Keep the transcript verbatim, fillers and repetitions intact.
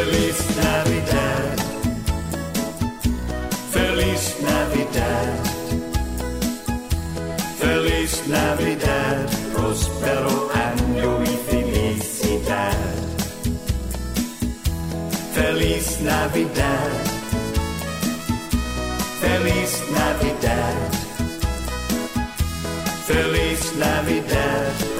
Feliz Navidad. Feliz Navidad. Feliz Navidad. Prospero año y felicidad. Feliz Navidad. Feliz Navidad. Feliz Navidad.